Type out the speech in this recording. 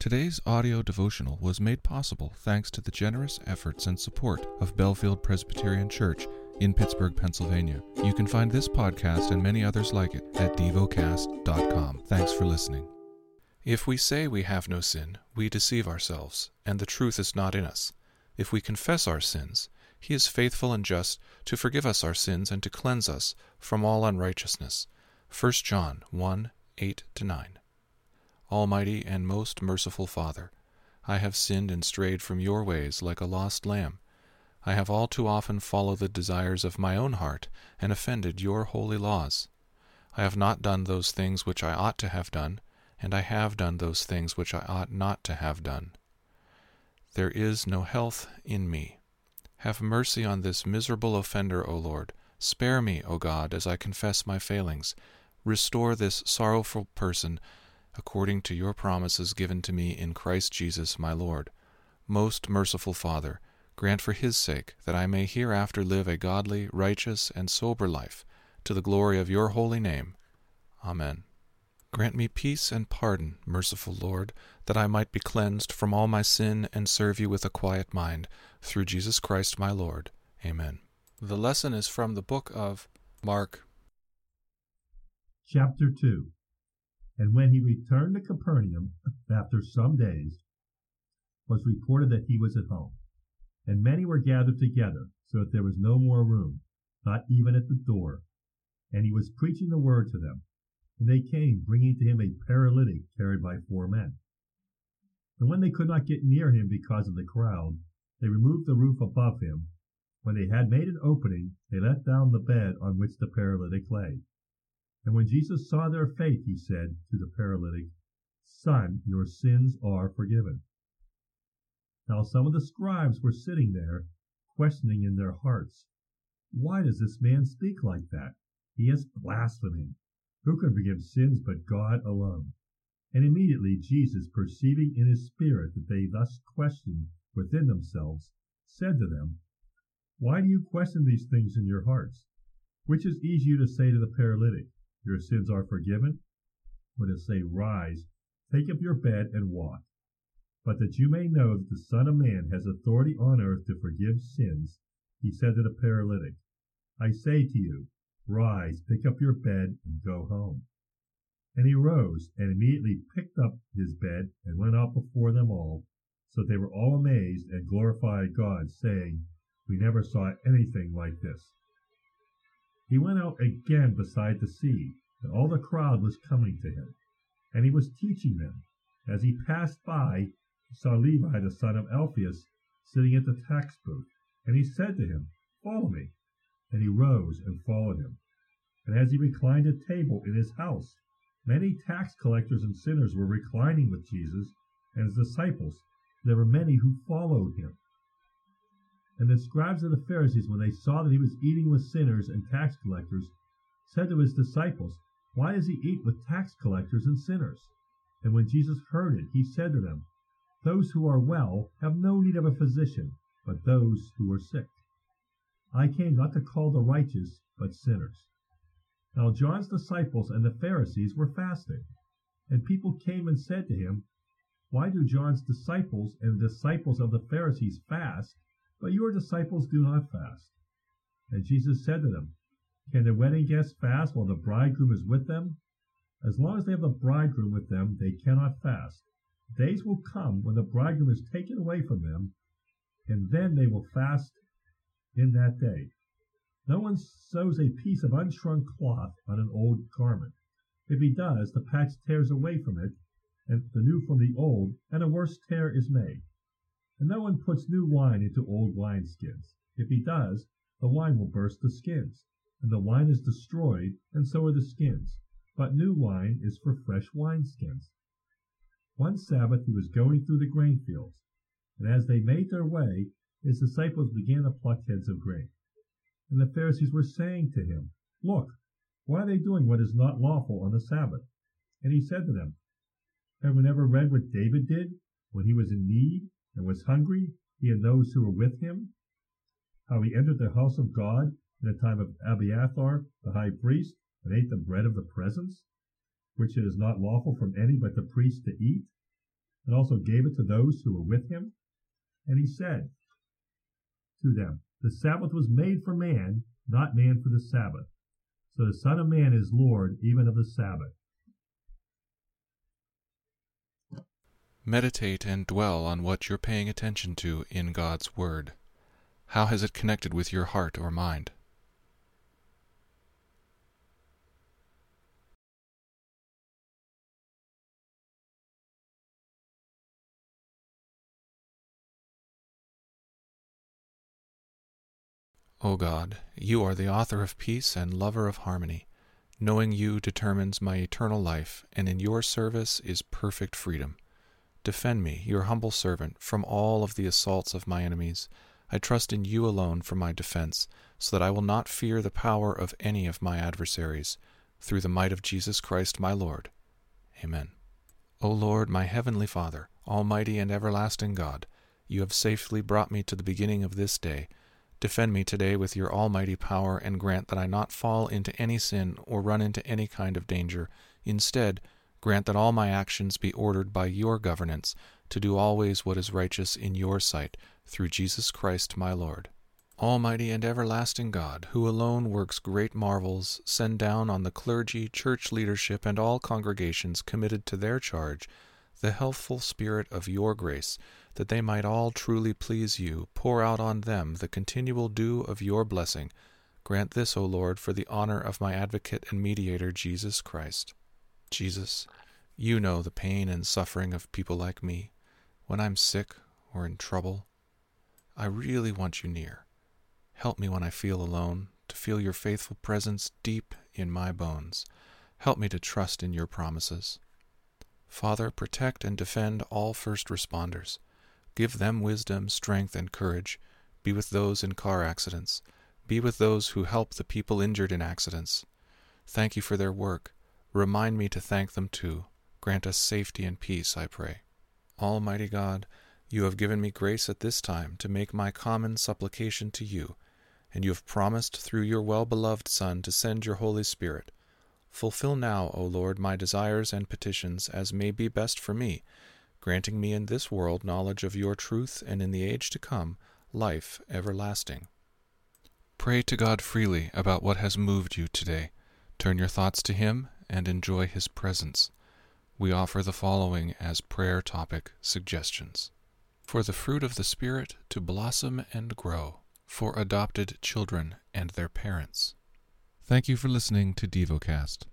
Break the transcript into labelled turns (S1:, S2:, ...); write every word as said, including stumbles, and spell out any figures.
S1: Today's audio devotional was made possible thanks to the generous efforts and support of Bellefield Presbyterian Church in Pittsburgh, Pennsylvania. You can find this podcast and many others like it at devocast dot com. Thanks for listening. If we say we have no sin, we deceive ourselves, and the truth is not in us. If we confess our sins, He is faithful and just to forgive us our sins and to cleanse us from all unrighteousness. First John one, eight to nine. Almighty and most merciful Father, I have sinned and strayed from your ways like a lost lamb. I have all too often followed the desires of my own heart and offended your holy laws. I have not done those things which I ought to have done, and I have done those things which I ought not to have done. There is no health in me. Have mercy on this miserable offender, O Lord. Spare me, O God, as I confess my failings. Restore this sorrowful person according to your promises given to me in Christ Jesus my Lord. Most merciful Father, grant for his sake that I may hereafter live a godly, righteous, and sober life, to the glory of your holy name. Amen. Grant me peace and pardon, merciful Lord, that I might be cleansed from all my sin and serve you with a quiet mind, through Jesus Christ my Lord. Amen. The lesson is from the book of Mark.
S2: Chapter two. And when he returned to Capernaum after some days, was reported that he was at home. And many were gathered together, so that there was no more room, not even at the door. And he was preaching the word to them. And they came, bringing to him a paralytic carried by four men. And when they could not get near him because of the crowd, they removed the roof above him. When they had made an opening, they let down the bed on which the paralytic lay. And when Jesus saw their faith, he said to the paralytic, Son, your sins are forgiven. Now some of the scribes were sitting there, questioning in their hearts, Why does this man speak like that? He is blaspheming. Who can forgive sins but God alone? And immediately Jesus, perceiving in his spirit that they thus questioned within themselves, said to them, Why do you question these things in your hearts? Which is easier to say to the paralytic, Your sins are forgiven, or to say, Rise, take up your bed and walk? But that you may know that the Son of Man has authority on earth to forgive sins, he said to the paralytic, I say to you, Rise, pick up your bed, and go home. And he rose, and immediately picked up his bed, and went out before them all, so that they were all amazed, and glorified God, saying, We never saw anything like this. He went out again beside the sea, and all the crowd was coming to him, and he was teaching them. As he passed by, he saw Levi the son of Alphaeus sitting at the tax booth, and he said to him, Follow me. And he rose and followed him. And as he reclined at table in his house, many tax collectors and sinners were reclining with Jesus and his disciples. There were many who followed him. And the scribes and the Pharisees, when they saw that he was eating with sinners and tax collectors, said to his disciples, Why does he eat with tax collectors and sinners? And when Jesus heard it, he said to them, Those who are well have no need of a physician, but those who are sick. I came not to call the righteous, but sinners. Now John's disciples and the Pharisees were fasting, and people came and said to him, Why do John's disciples and the disciples of the Pharisees fast, but your disciples do not fast? And Jesus said to them, Can the wedding guests fast while the bridegroom is with them? As long as they have the bridegroom with them, they cannot fast. Days will come when the bridegroom is taken away from them, and then they will fast in that day. No one sews a piece of unshrunk cloth on an old garment. If he does, the patch tears away from it, and the new from the old, and a worse tear is made. And no one puts new wine into old wineskins. If he does, the wine will burst the skins, and the wine is destroyed, and so are the skins. But new wine is for fresh wineskins. One Sabbath he was going through the grain fields, and as they made their way, his disciples began to pluck heads of grain. And the Pharisees were saying to him, Look, why are they doing what is not lawful on the Sabbath? And he said to them, Have you never read what David did when he was in need and was hungry, he and those who were with him? How he entered the house of God in the time of Abiathar the high priest, and ate the bread of the presence, which it is not lawful for any but the priest to eat? and also gave it to those who were with him. And he said to them, the Sabbath was made for man, not man for the Sabbath. So the Son of Man is Lord even of the Sabbath.
S1: Meditate and dwell on what you're paying attention to in God's Word. How has it connected with your heart or mind? O God, you are the author of peace and lover of harmony. Knowing you determines my eternal life, and in your service is perfect freedom. Defend me, your humble servant, from all of the assaults of my enemies. I trust in you alone for my defense, so that I will not fear the power of any of my adversaries. Through the might of Jesus Christ my Lord. Amen. O Lord, my heavenly Father, almighty and everlasting God, you have safely brought me to the beginning of this day. Defend me today with your almighty power, and grant that I not fall into any sin or run into any kind of danger. Instead, grant that all my actions be ordered by your governance, to do always what is righteous in your sight, through Jesus Christ my Lord. Almighty and everlasting God, who alone works great marvels, send down on the clergy, church leadership, and all congregations committed to their charge the healthful spirit of your grace, that they might all truly please you. Pour out on them the continual dew of your blessing. Grant this, O Lord, for the honor of my advocate and mediator, Jesus Christ. Jesus, you know the pain and suffering of people like me. When I'm sick or in trouble, I really want you near. Help me when I feel alone, to feel your faithful presence deep in my bones. Help me to trust in your promises. Father, protect and defend all first responders. Give them wisdom, strength, and courage. Be with those in car accidents. Be with those who help the people injured in accidents. Thank you for their work. Remind me to thank them too. Grant us safety and peace, I pray. Almighty God, you have given me grace at this time to make my common supplication to you, and you have promised through your well-beloved Son to send your Holy Spirit. Fulfill now, O Lord, my desires and petitions as may be best for me, granting me in this world knowledge of your truth, and in the age to come, life everlasting. Pray to God freely about what has moved you today. Turn your thoughts to Him and enjoy His presence. We offer the following as prayer topic suggestions. For the fruit of the Spirit to blossom and grow, for adopted children and their parents. Thank you for listening to DevoCast.